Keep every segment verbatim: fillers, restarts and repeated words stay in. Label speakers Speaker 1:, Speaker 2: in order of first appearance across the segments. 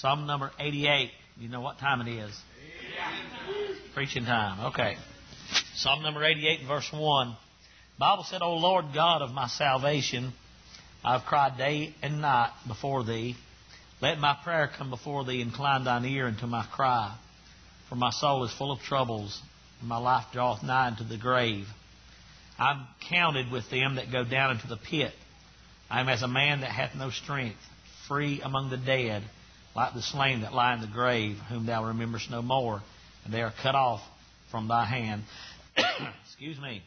Speaker 1: Psalm number eighty-eight. You know what time it is? Preaching time. Okay. Psalm number eighty-eight, verse one. The Bible said, O Lord God of my salvation, I have cried day and night before Thee. Let my prayer come before Thee. Incline Thine ear unto my cry. For my soul is full of troubles, and my life draweth nigh unto the grave. I am counted with them that go down into the pit. I am as a man that hath no strength, free among the dead, like the slain that lie in the grave, whom Thou rememberest no more, and they are cut off from Thy hand. Excuse me.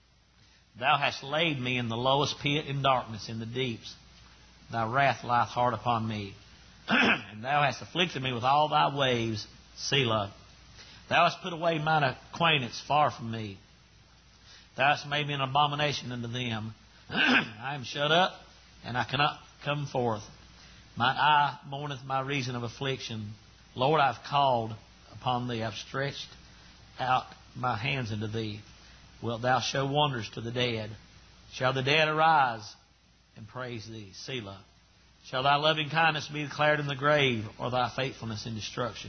Speaker 1: Thou hast laid me in the lowest pit in darkness, in the deeps. Thy wrath lieth hard upon me. And Thou hast afflicted me with all Thy waves, Selah. Thou hast put away mine acquaintance far from me. Thou hast made me an abomination unto them. I am shut up, and I cannot come forth. Mine eye mourneth my reason of affliction. Lord, I have called upon Thee. I have stretched out my hands unto Thee. Wilt Thou show wonders to the dead? Shall the dead arise and praise Thee? Selah. Shall Thy loving kindness be declared in the grave, or Thy faithfulness in destruction?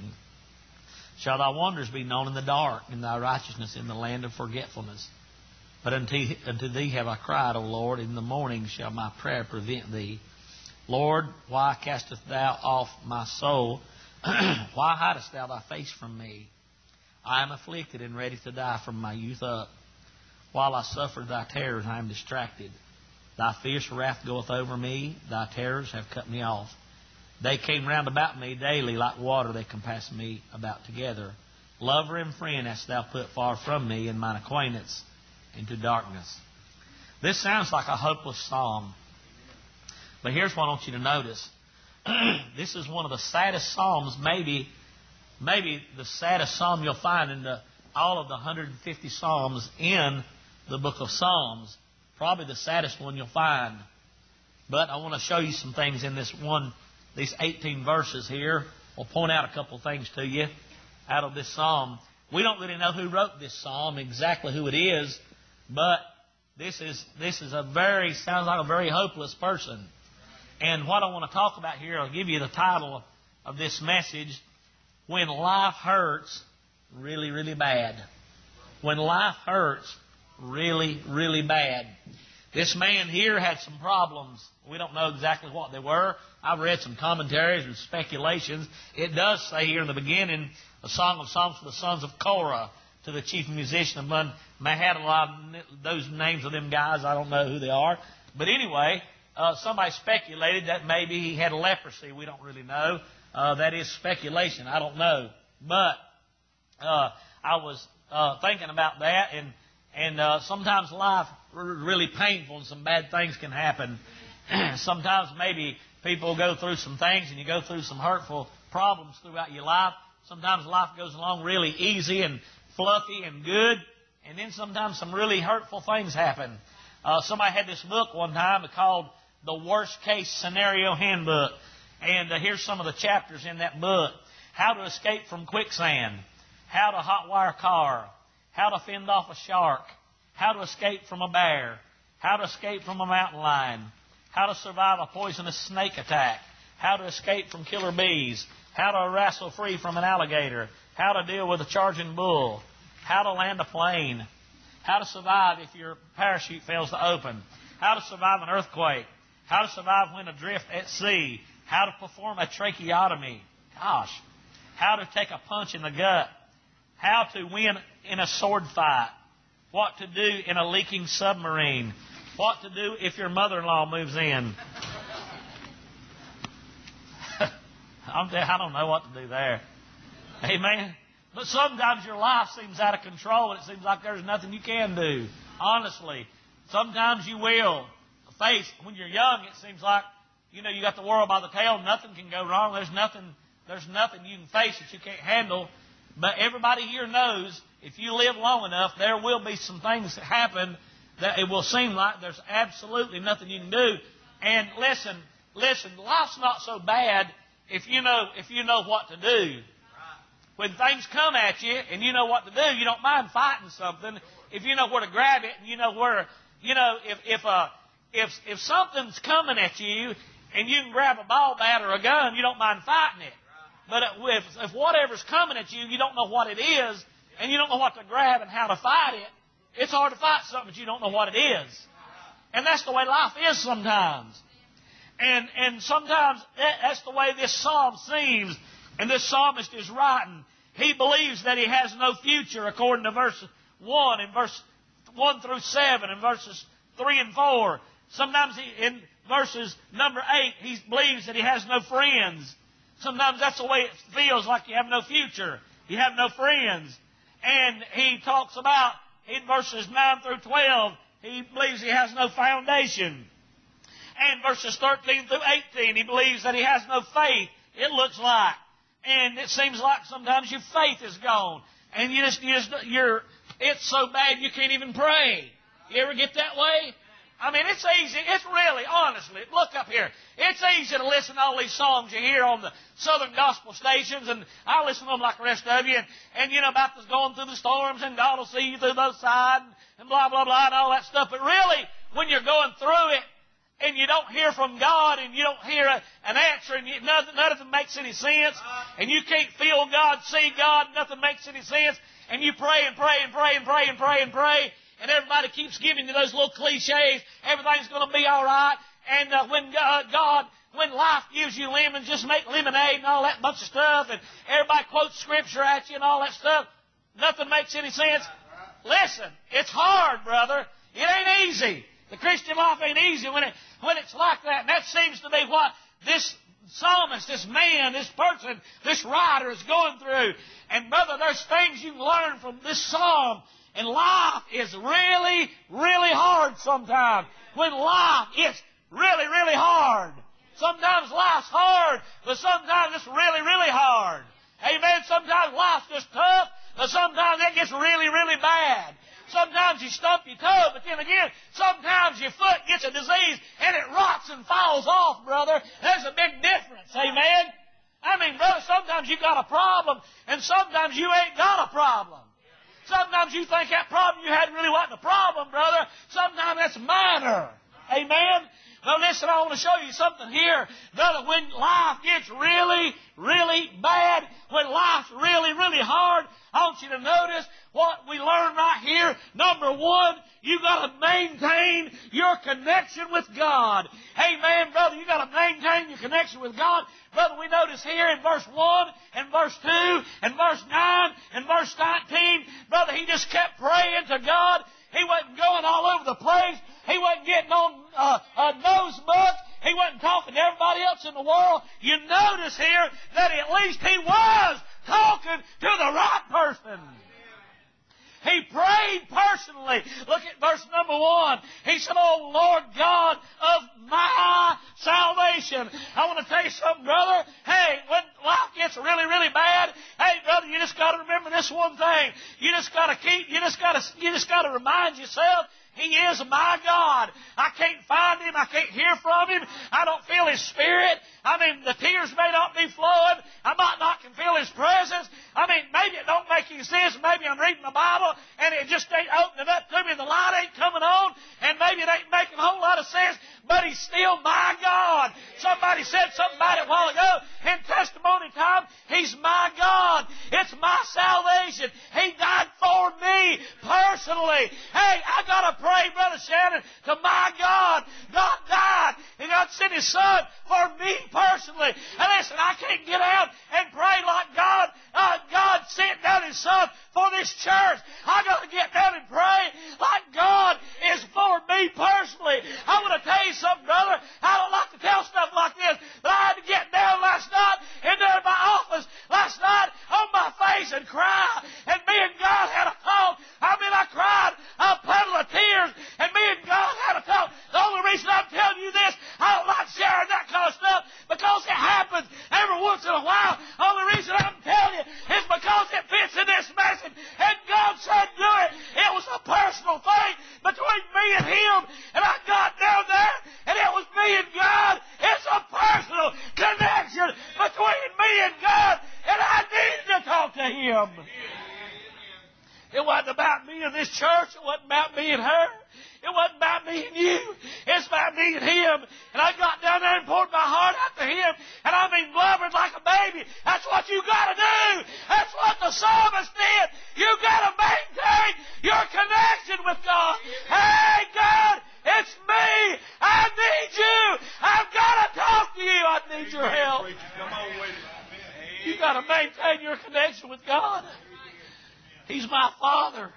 Speaker 1: Shall Thy wonders be known in the dark, and Thy righteousness in the land of forgetfulness? But unto, unto Thee have I cried, O Lord. In the morning shall my prayer prevent Thee. Lord, why castest Thou off my soul? Why hidest Thou Thy face from me? I am afflicted and ready to die from my youth up. While I suffer Thy terrors, I am distracted. Thy fierce wrath goeth over me. Thy terrors have cut me off. They came round about me daily like water. They compassed me about together. Lover and friend hast Thou put far from me, and mine acquaintance into darkness. This sounds like a hopeless psalm. But here's what I want you to notice. This is one of the saddest psalms, maybe, maybe the saddest psalm you'll find in the, all of the one hundred fifty psalms in the book of Psalms. Probably the saddest one you'll find. But I want to show you some things in this one, these eighteen verses here. I'll point out a couple things to you out of this psalm. We don't really know who wrote this psalm, exactly who it is, but this is this is a very, sounds like a very hopeless person. And what I want to talk about here, I'll give you the title of this message, When Life Hurts Really, Really Bad. When life hurts really, really bad. This man here had some problems. We don't know exactly what they were. I've read some commentaries and speculations. It does say here in the beginning, a song of songs for the sons of Korah, to the chief musician of Mun. May have a lot of those names of them guys. I don't know who they are. But anyway, uh, somebody speculated that maybe he had leprosy. We don't really know. Uh, that is speculation. I don't know. But uh, I was uh, thinking about that, and and uh, sometimes life is really painful, and some bad things can happen. Sometimes maybe people go through some things, and you go through some hurtful problems throughout your life. Sometimes life goes along really easy and fluffy and good, and then sometimes some really hurtful things happen. Uh, somebody had this book one time called The Worst Case Scenario Handbook, and uh, here's some of the chapters in that book. How to escape from quicksand, how to hotwire a car, how to fend off a shark, how to escape from a bear, how to escape from a mountain lion, how to survive a poisonous snake attack, how to escape from killer bees, how to wrestle free from an alligator, how to deal with a charging bull, how to land a plane, how to survive if your parachute fails to open, how to survive an earthquake, how to survive when adrift at sea, how to perform a tracheotomy, gosh, how to take a punch in the gut, how to win in a sword fight, what to do in a leaking submarine, what to do if your mother-in-law moves in. I'm telling you, I don't know what to do there. Amen. But sometimes your life seems out of control, and it seems like there's nothing you can do. Honestly, sometimes you will face, when you're young, it seems like, you know, you got the world by the tail, nothing can go wrong. There's nothing, there's nothing you can face that you can't handle. But everybody here knows, if you live long enough, there will be some things that happen that it will seem like there's absolutely nothing you can do. And listen, listen, life's not so bad if you know, if you know what to do. When things come at you and you know what to do, you don't mind fighting something. If you know where to grab it and you know where, you know, if if uh, if if something's coming at you and you can grab a ball bat or a gun, you don't mind fighting it. But if, if whatever's coming at you, you don't know what it is, and you don't know what to grab and how to fight it, it's hard to fight something that you don't know what it is. And that's the way life is sometimes. And and sometimes that, that's the way this psalm seems. And this psalmist is writing. He believes that he has no future, according to verse one and verse one through seven and verses three and four. Sometimes he, in verses number eight, he believes that he has no friends. Sometimes that's the way it feels, like you have no future. You have no friends. And he talks about, in verses nine through twelve, he believes he has no foundation. And verses thirteen through eighteen, he believes that he has no faith, it looks like. And it seems like sometimes your faith is gone. And you just, you just, you're, it's so bad you can't even pray. You ever get that way? I mean, it's easy. It's really, honestly, look up here. It's easy to listen to all these songs you hear on the Southern gospel stations, and I listen to them like the rest of you, and, and you know, about this going through the storms, and God will see you through those sides, and, and blah, blah, blah, and all that stuff. But really, when you're going through it, and you don't hear from God, and you don't hear a, an answer, and you, none, none of it makes any sense, and you can't feel God, see God, nothing makes any sense, and you pray and pray and pray and pray and pray and pray, and everybody keeps giving you those little cliches, everything's going to be all right, and uh, when God, God, when life gives you lemons, just make lemonade and all that bunch of stuff, and everybody quotes Scripture at you and all that stuff, nothing makes any sense. Listen, it's hard, brother. It ain't easy. The Christian life ain't easy when it when it's like that. And that seems to be what this psalmist, this man, this person, this writer is going through. And brother, there's things you can learn from this psalm. And life is really, really hard sometimes. When life is really, really hard. Sometimes life's hard, but sometimes it's really, really hard. Amen. Sometimes life's just tough, but sometimes it gets really, really bad. Sometimes you stump your toe, but then again, sometimes your foot gets a disease and it rots and falls off, brother. There's a big difference, amen? I mean, brother, sometimes you got a problem, and sometimes you ain't got a problem. Sometimes you think that problem you had really wasn't a problem, brother. Sometimes that's minor, amen? Now listen, I want to show you something here, brother. When life gets really, really bad, when life's really, really hard, I want you to notice what we learn right here. Number one, you got to maintain your connection with God. Amen, brother. You got to maintain your connection with God. Brother, we notice here in verse one and verse two and verse nine and verse nineteen, brother, he just kept praying to God. He wasn't going all over the place. He wasn't getting on uh, uh, nose bucks. He wasn't talking to everybody else in the world. You notice here that at least he was talking to the right person. He prayed personally. Look at verse number one. He said, "Oh, Lord God of my salvation." I want to tell you something, brother. Hey, when life gets really, really bad, hey, brother, you just got to remember this one thing. You just got to keep, you just got to, you just got to remind yourself, He is my God. I can't find Him. I can't hear from Him. I don't feel His Spirit. I mean, the tears may not be flowing. I might not can feel His presence. I mean, maybe it don't make any sense. Maybe I'm reading the Bible and it just ain't opening up to me. The light ain't coming on, and maybe it ain't making a whole lot of sense, but He's still my God. Somebody said something about it a while ago in testimony time. He's my God. It's my salvation. He died for me personally. Hey, I got to pray, Brother Shannon, to my God. God died, and God sent His Son for me personally. And listen, I can't get out and pray like God. Uh, God sent down His Son for this church. I got to get down and pray like God is for me personally. I want to tell you something, brother. I don't like to tell stuff like this, but I had to get down last night in there in my office last night on my face and cry. And me and God had a talk. I mean, I cried a puddle of tears, and me and God had a talk. The only reason I'm telling you this, I don't like sharing that kind of stuff because it happens every once in a while. The only reason I'm telling you is because it fits in this message. And God said do it. It was a personal thing between me and Him. And I got down there, and it was me and God. It's a personal connection between me and God. And I needed to talk to Him. It wasn't about me and this church. It wasn't about me and her. It wasn't about me and you. It's about me and Him. And I got down there and poured my heart out to Him. And I mean blubbered like a baby. That's what what you got to do. That's what the psalmist did. You got to maintain your connection with God. Hey, God, it's me. I need you. I've got to talk to you. I need your help. You got to maintain your connection with God. He's my Father.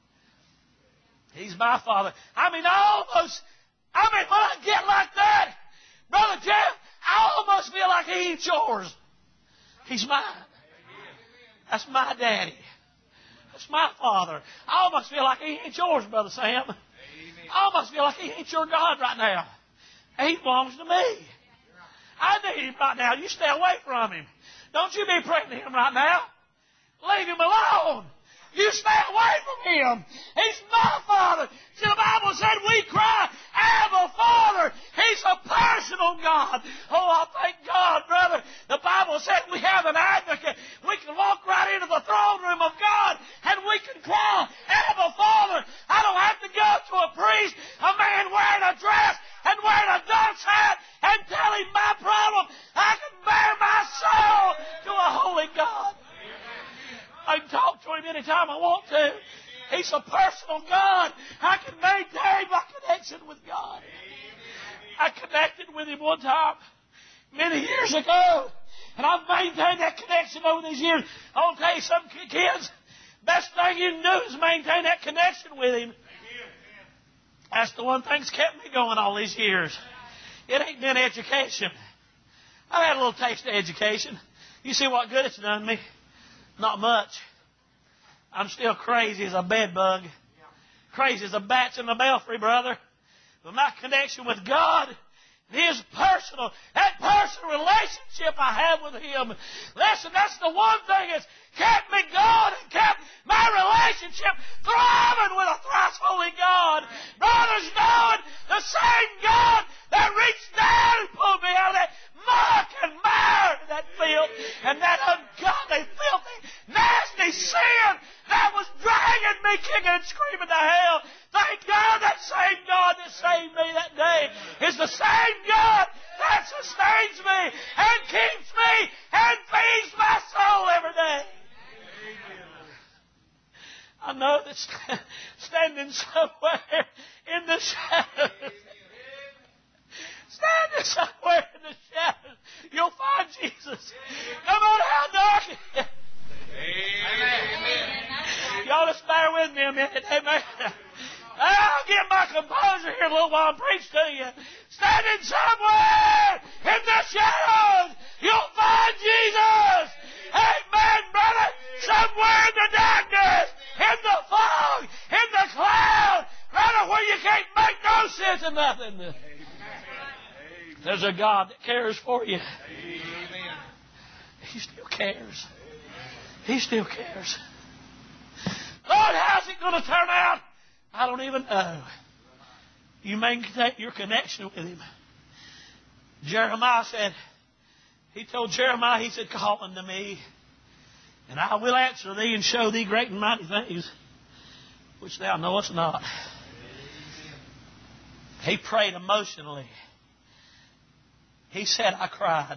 Speaker 1: He's my Father. I mean, I almost, I mean, when I get like that, Brother Jeff, I almost feel like he ain't yours. He's mine. That's my daddy. That's my Father. I almost feel like he ain't yours, Brother Sam. I almost feel like he ain't your God right now. He belongs to me. I need him right now. You stay away from him. Don't you be praying to him right now. Leave him alone. You stay away from him. He's my Father. See, the Bible said we cry, Abba, Father. He's a personal God. Oh, I thank God, brother. The Bible said we have an advocate. We can walk right into the throne room of God and we can cry, Abba, Father. I don't have to go to a priest, a man wearing a dress and wearing a dunce hat and tell him my problem. I can bare my soul to a holy God. I can talk to him anytime I want to. He's a personal God. I can maintain my connection with God. I connected with him one time many years ago, and I've maintained that connection over these years. I want to tell you something, kids. Best thing you can do is maintain that connection with him. That's the one thing that's kept me going all these years. It ain't been education. I've had a little taste of education. You see what good it's done me? Not much. I'm still crazy as a bed bug. Crazy as a bat in the belfry, brother. But my connection with God, His personal, that personal relationship I have with Him. Listen, that's the one thing that's kept me going and kept my relationship thriving with a thrice holy God. Brothers, knowing the same God that reached down and pulled me out of that muck and mire, that filth, and that ungodly, filthy, nasty sin that was dragging me kicking and screaming to hell. Thank God that same God that saved me that day is the same God that sustains me and keeps me and feeds my soul every day. I know that standing somewhere in the shadows, standing somewhere in the shadows, you'll find Jesus. No matter how dark it is. Amen. Y'all just bear with me a minute. Amen. I'll get my composure here a little while and preach to you. Standing somewhere in the shadows, you'll find Jesus. Amen, brother. Somewhere in the darkness, in the fog, in the cloud, brother, where you can't make no sense of nothing. There's a God that cares for you. Amen. He still cares. He still cares. Lord, how's it going to turn out? I don't even know. You maintain your connection with Him. Jeremiah said, He told Jeremiah, He said, call unto me, and I will answer thee and show thee great and mighty things, which thou knowest not. He prayed emotionally. He said, I cried.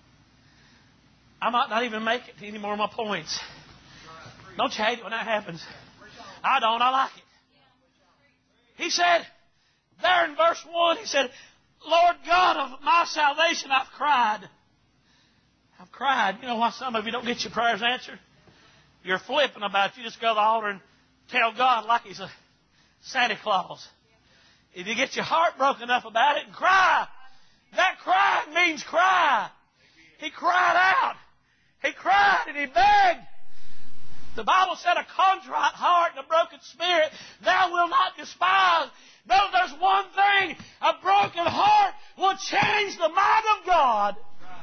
Speaker 1: I might not even make it to any more of my points. Don't you hate it when that happens? I don't. I like it. He said, there in verse one, he said, Lord God of my salvation, I've cried. I've cried. You know why some of you don't get your prayers answered? You're flipping about it. You just go to the altar and tell God like He's a Santa Claus. If you get your heart broken up about it and cry, that cry means cry. He cried out. He cried and he begged. The Bible said a contrite heart and a broken spirit thou wilt not despise. No, there's one thing. A broken heart will change the mind of God.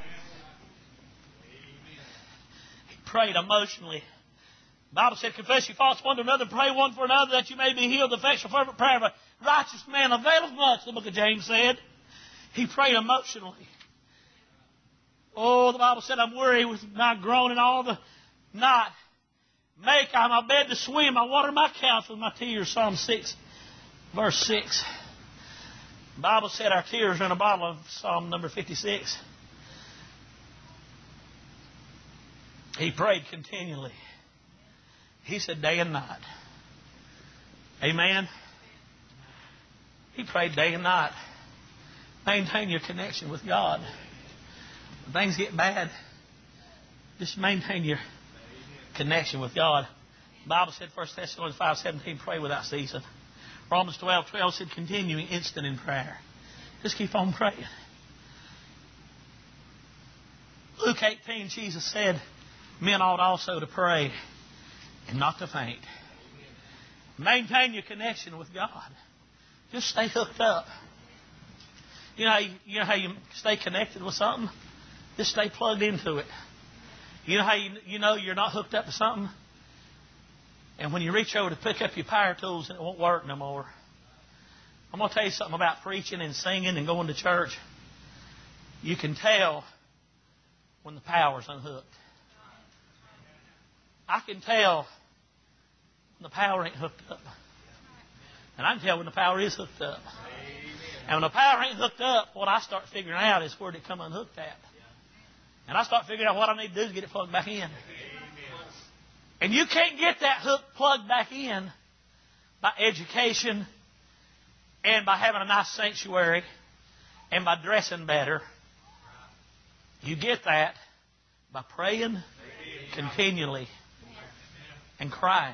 Speaker 1: He prayed emotionally. The Bible said, confess your faults one to another, pray one for another, that you may be healed. The effectual fervent prayer of a righteous man availeth much, the book of James said. He prayed emotionally. Oh, the Bible said, I'm weary with my groaning all the night. Make I my bed to swim. I water my couch with my tears. Psalm six, verse six. The Bible said our tears are in a bottle of Psalm number fifty-six. He prayed continually. He said day and night. Amen. He prayed day and night. Maintain your connection with God. When things get bad, just maintain your connection with God. The Bible said, First Thessalonians five seventeen, pray without ceasing. Romans twelve twelve said, continuing instant in prayer. Just keep on praying. Luke eighteen, Jesus said, men ought also to pray and not to faint. Maintain your connection with God. Just stay hooked up. You know, how you, you know how you stay connected with something? Just stay plugged into it. You know how you, you know you're not hooked up to something? And when you reach over to pick up your power tools and it won't work no more. I'm going to tell you something about preaching and singing and going to church. You can tell when the power's unhooked. I can tell when the power ain't hooked up. And I can tell when the power is hooked up. And when the power ain't hooked up, what I start figuring out is where it come unhooked at. And I start figuring out what I need to do to get it plugged back in. And you can't get that hook plugged back in by education and by having a nice sanctuary and by dressing better. You get that by praying continually and crying.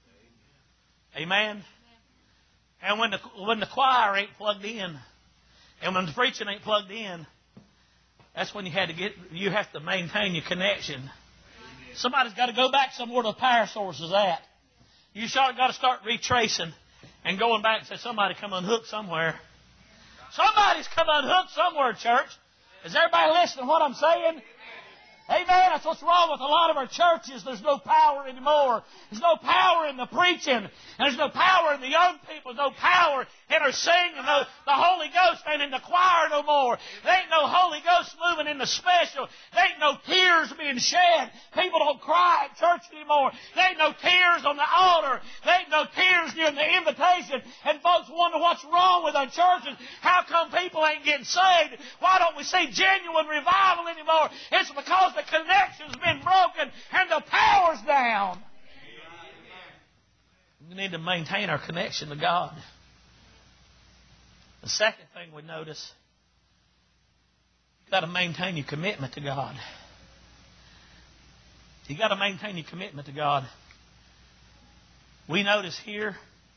Speaker 1: Amen? And when the, when the choir ain't plugged in, and when the preaching ain't plugged in, that's when you had to get, you have to maintain your connection. Somebody's got to go back somewhere the power source is at. You sure got to start retracing and going back and say, somebody come unhooked somewhere. Somebody's come unhooked somewhere, church. Is everybody listening to what I'm saying? Amen. That's what's wrong with a lot of our churches. There's no power anymore. There's no power in the preaching. And there's no power in the young people. There's no power in our singing. No, the Holy Ghost ain't in the choir no more. There ain't no Holy Ghost moving in the special. There ain't no tears being shed. People don't cry at church anymore. There ain't no tears on the altar. There ain't no tears during the invitation. And folks wonder what's wrong with our churches. How come people ain't getting saved? Why don't we see genuine revival anymore? It's because the connection's been broken and the power's down. We need to maintain our connection to God. The second thing we notice, you've got to maintain your commitment to God. You've got to maintain your commitment to God. We notice here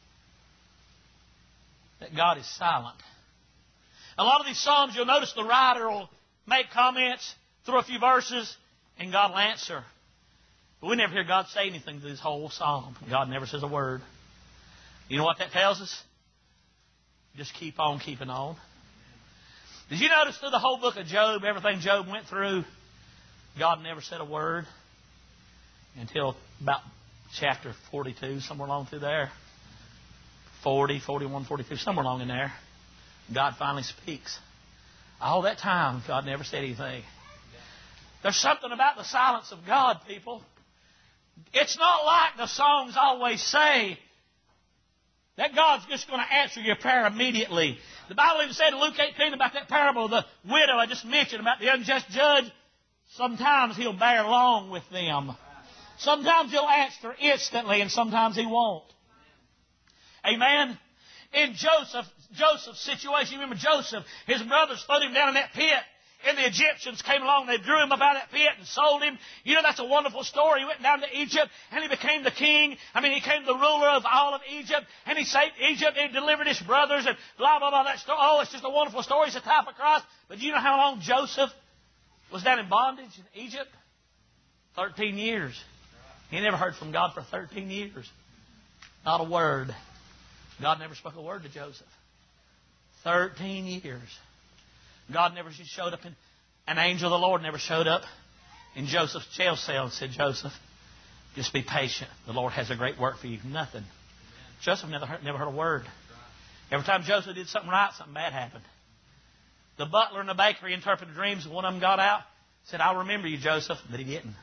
Speaker 1: that God is silent. A lot of these Psalms, you'll notice the writer will make comments through a few verses, and God will answer. But we never hear God say anything to this whole psalm. God never says a word. You know what that tells us? Just keep on keeping on. Did you notice through the whole book of Job, everything Job went through, God never said a word until about chapter forty-two, somewhere along through there. forty, forty-one, forty-two, somewhere along in there. God finally speaks. All that time, God never said anything. There's something about the silence of God, people. It's not like the songs always say that God's just going to answer your prayer immediately. The Bible even said in Luke eighteen about that parable of the widow I just mentioned about the unjust judge. Sometimes He'll bear long with them. Sometimes He'll answer instantly and sometimes He won't. Amen? In Joseph, Joseph's situation, you remember Joseph, his brothers threw him down in that pit. And the Egyptians came along, they drew him up out of that pit and sold him. You know, that's a wonderful story. He went down to Egypt and he became the king. I mean, he became the ruler of all of Egypt. And he saved Egypt and delivered his brothers and blah, blah, blah. That story. Oh, it's just a wonderful story. It's a type of Christ. But do you know how long Joseph was down in bondage in Egypt? Thirteen years. He never heard from God for thirteen years. Not a word. God never spoke a word to Joseph. Thirteen years. God never showed up in, an angel of the Lord never showed up in Joseph's jail cell and said, Joseph, just be patient. The Lord has a great work for you. Nothing. Joseph never heard, never heard a word. Every time Joseph did something right, something bad happened. The butler in the bakery interpreted dreams. One of them got out, said, I'll remember you, Joseph. But he didn't.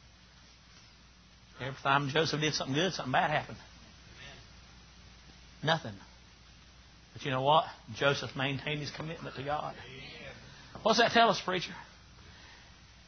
Speaker 1: Every time Joseph did something good, something bad happened. Nothing. But you know what? Joseph maintained his commitment to God. What's that tell us, preacher?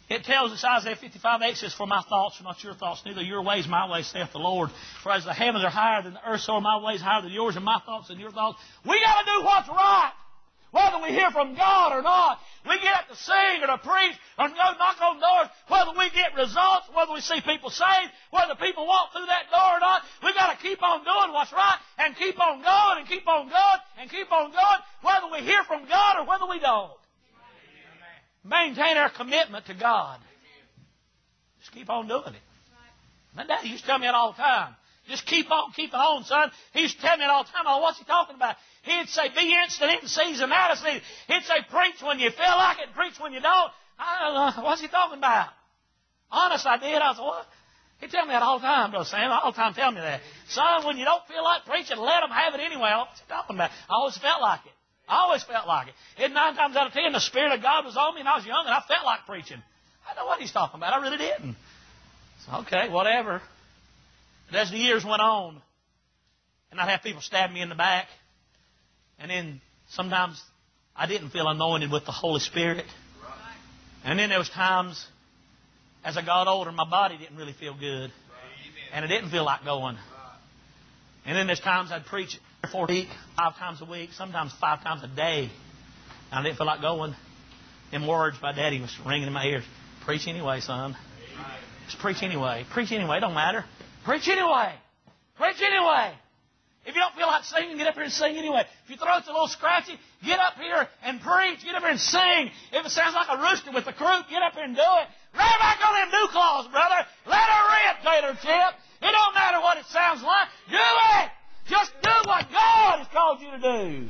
Speaker 1: It tells us, Isaiah fifty-five eight says, For my thoughts are not your thoughts, neither your ways my ways, saith the Lord. For as the heavens are higher than the earth, so are my ways higher than yours, and my thoughts than your thoughts. We got to do what's right, whether we hear from God or not. We get up to sing or to preach or to go knock on doors, whether we get results, whether we see people saved, whether people walk through that door or not. We got to keep on doing what's right and keep on going and keep on going and keep on going, whether we hear from God or whether we don't. Maintain our commitment to God. Just keep on doing it. My daddy used to tell me that all the time. Just keep on keeping on, son. He used to tell me that all the time. Oh, what's he talking about? He'd say, be instant in season, out of season. He'd say, preach when you feel like it, preach when you don't. I don't know. What's he talking about? Honest, I did. I said, what? He'd tell me that all the time, Brother Sam. All the time tell me that. Son, when you don't feel like preaching, let them have it anyway. What's he talking about? I always felt like it. I always felt like it. And nine times out of ten, the Spirit of God was on me, and I was young, and I felt like preaching. I know what he's talking about. I really didn't. So, okay, whatever. But as the years went on, and I'd have people stab me in the back, and then sometimes I didn't feel anointed with the Holy Spirit. And then there was times, as I got older, my body didn't really feel good, and it didn't feel like going. And then there's times I'd preach four a week, five times a week, sometimes five times a day. And I didn't feel like going. Them words my daddy was ringing in my ears. Preach anyway, son. Just preach anyway. Preach anyway. It don't matter. Preach anyway. Preach anyway. If you don't feel like singing, get up here and sing anyway. If your throat's a little scratchy, get up here and preach. Get up here and sing. If it sounds like a rooster with a croup, get up here and do it. Right back on them dew claws, brother. Let her rip, Tater Chip. It don't matter what it sounds like. Do it. Just do what God has called you to do. Amen.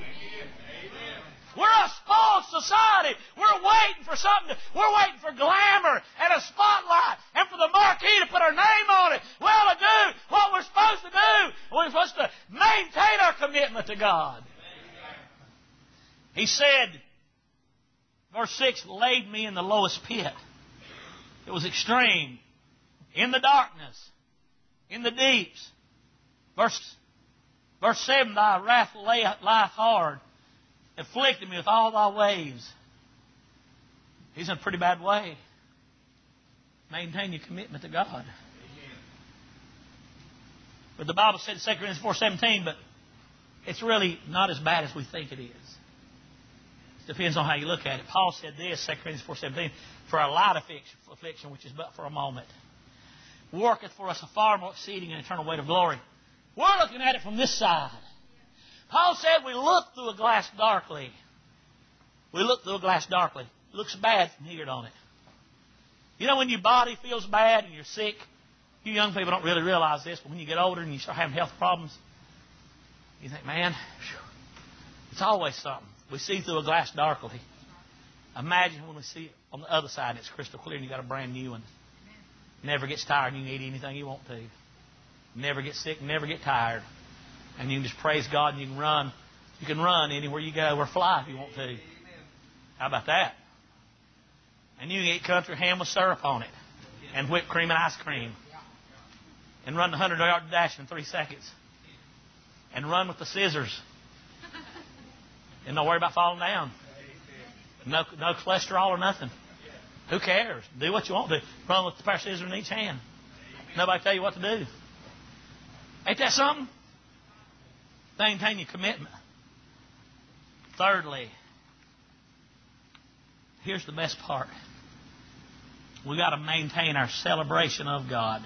Speaker 1: We're a spoiled society. We're waiting for something. To, we're waiting for glamour and a spotlight and for the marquee to put our name on it. Well, to do what we're supposed to do. We're supposed to maintain our commitment to God. He said, verse six, laid me in the lowest pit. It was extreme. In the darkness. In the deeps. Verse Verse seven, thy wrath lieth hard, afflicted me with all thy waves. He's in a pretty bad way. Maintain your commitment to God. Amen. But the Bible said in Second Corinthians four seventeen, but it's really not as bad as we think it is. It depends on how you look at it. Paul said this, Second Corinthians four seventeen, for a light affliction, which is but for a moment, worketh for us a far more exceeding and eternal weight of glory. We're looking at it from this side. Paul said we look through a glass darkly. We look through a glass darkly. It looks bad from here, don't it? You know when your body feels bad and you're sick? You young people don't really realize this, but when you get older and you start having health problems, you think, man, whew, it's always something. We see through a glass darkly. Imagine when we see it on the other side and it's crystal clear and you got a brand new one. Never gets tired and you can eat anything you want to. Never get sick, never get tired. And you can just praise God and you can run. You can run anywhere you go or fly if you want to. How about that? And you can eat country ham with syrup on it. And whipped cream and ice cream. And run the hundred-yard dash in three seconds. And run with the scissors. And don't worry about falling down. No, no cholesterol or nothing. Who cares? Do what you want to. Run with the pair of scissors in each hand. Nobody tell you what to do. Ain't that something? Maintain your commitment. Thirdly, here's the best part. We've got to maintain our celebration of God.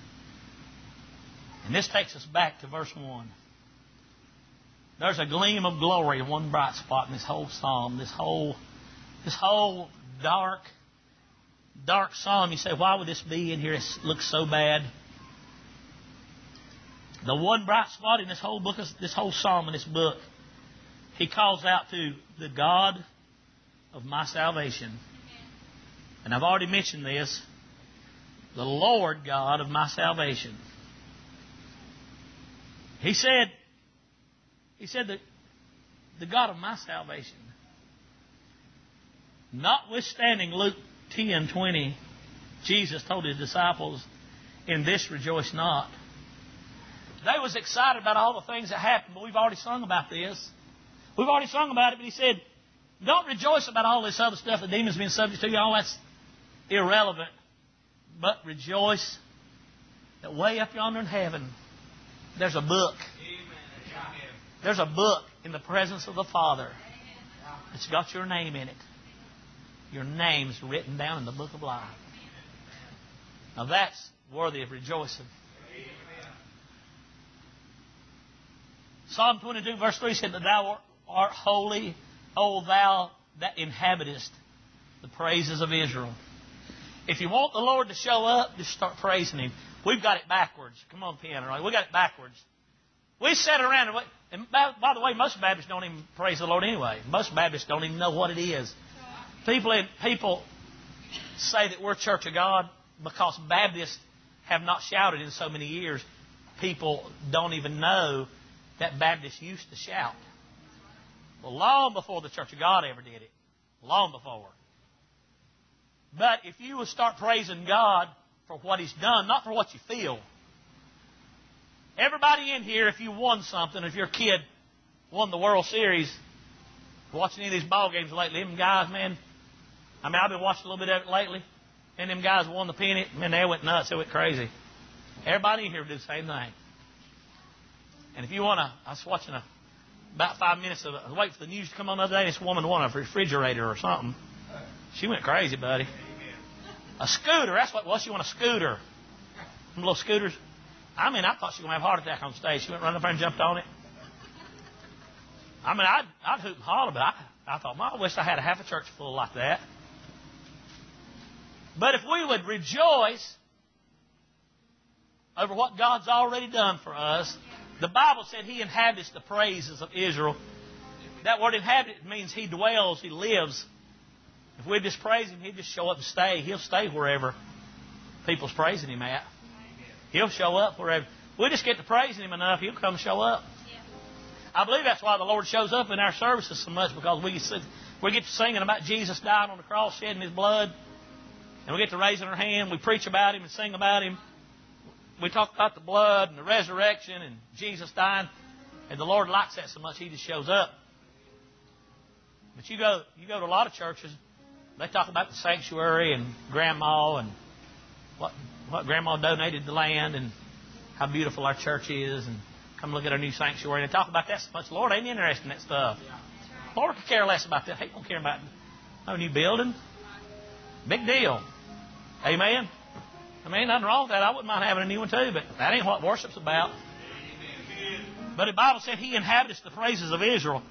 Speaker 1: And this takes us back to verse one. There's a gleam of glory, one bright spot in this whole psalm, this whole, this whole dark, dark psalm. You say, why would this be in here? It looks so bad. The one bright spot in this whole book, this whole psalm in this book, he calls out to the God of my salvation. And I've already mentioned this. The Lord God of my salvation. He said, he said that the God of my salvation. Notwithstanding Luke ten twenty, Jesus told his disciples, in this rejoice not. They was excited about all the things that happened, but we've already sung about this. We've already sung about it, but he said, don't rejoice about all this other stuff the demons being subject to you. All that's, irrelevant, but rejoice that way up yonder in heaven, there's a book. There's a book in the presence of the Father. It's got your name in it. Your name's written down in the book of life. Now that's worthy of rejoicing. Psalm twenty-two verse three said that thou art holy, O thou that inhabitest the praises of Israel. If you want the Lord to show up, just start praising Him. We've got it backwards. Come on, piano, right? We got it backwards. We sit around and, and by, by the way, most Baptists don't even praise the Lord anyway. Most Baptists don't even know what it is. People, people say that we're Church of God because Baptists have not shouted in so many years. People don't even know that Baptists used to shout. Well, long before the Church of God ever did it. Long before. But if you will start praising God for what He's done, not for what you feel. Everybody in here, if you won something, if your kid won the World Series, watching any of these ball games lately, them guys, man, I mean, I've been watching a little bit of it lately, and them guys won the pennant, man, they went nuts, they went crazy. Everybody in here would do the same thing. And if you want to, I was watching a, about five minutes of it, I was waiting for the news to come on the other day, and this woman won a refrigerator or something. She went crazy, buddy. A scooter, that's what it was. She won a scooter. Some little scooters. I mean, I thought she was going to have a heart attack on stage. She went running up there and jumped on it. I mean, I'd, I'd hoot and holler, but I, I thought, well, I wish I had a half a church full like that. But if we would rejoice over what God's already done for us, the Bible said He inhabits the praises of Israel. That word inhabit means He dwells, He lives. If we just praise Him, He'll just show up and stay. He'll stay wherever people's praising Him at. He'll show up wherever. We just get to praising Him enough, He'll come show up. Yeah. I believe that's why the Lord shows up in our services so much, because we we get to singing about Jesus dying on the cross, shedding His blood, and we get to raising our hand. We preach about Him and sing about Him. We talk about the blood and the resurrection and Jesus dying, and the Lord likes that so much He just shows up. But you go, you go to a lot of churches, they talk about the sanctuary and Grandma and what what Grandma donated the land and how beautiful our church is, and come look at our new sanctuary. And they talk about that so much. The Lord ain't interested in that stuff. The Lord could care less about that. He don't care about no new building. Big deal. Amen. I mean, nothing wrong with that. I wouldn't mind having a new one too, but that ain't what worship's about. But the Bible said He inhabits the praises of Israel.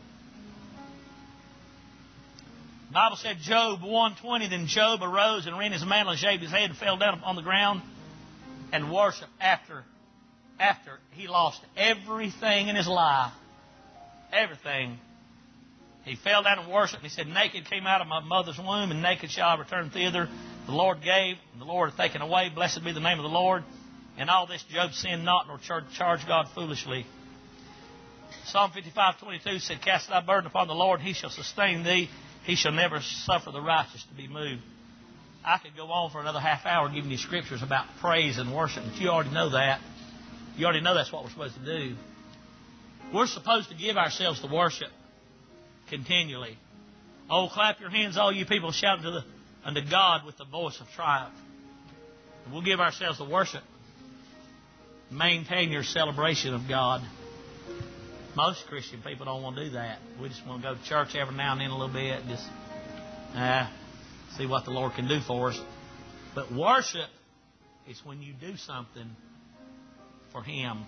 Speaker 1: The Bible said Job one twenty, then Job arose and rent his mantle and shaved his head and fell down on the ground and worshiped after, after he lost everything in his life. Everything. He fell down and worshipped, and he said, naked came out of my mother's womb, and naked shall I return thither. The Lord gave, and the Lord hath taken away. Blessed be the name of the Lord. And all this Job sinned not, nor charged God foolishly. Psalm fifty-five twenty-two said, cast thy burden upon the Lord, and He shall sustain thee. He shall never suffer the righteous to be moved. I could go on for another half hour giving you scriptures about praise and worship, but you already know that. You already know that's what we're supposed to do. We're supposed to give ourselves to worship continually. Oh, clap your hands, all you people, shout unto, the, unto God with the voice of triumph. And we'll give ourselves to worship. Maintain your celebration of God. Most Christian people don't want to do that. We just want to go to church every now and then a little bit, just uh, see what the Lord can do for us. But worship is when you do something for Him.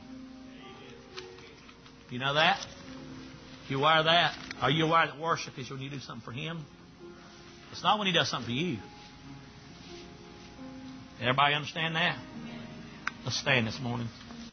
Speaker 1: You know that? You aware of that? Are you aware that worship is when you do something for Him? It's not when He does something for you. Everybody understand that? Let's stand this morning.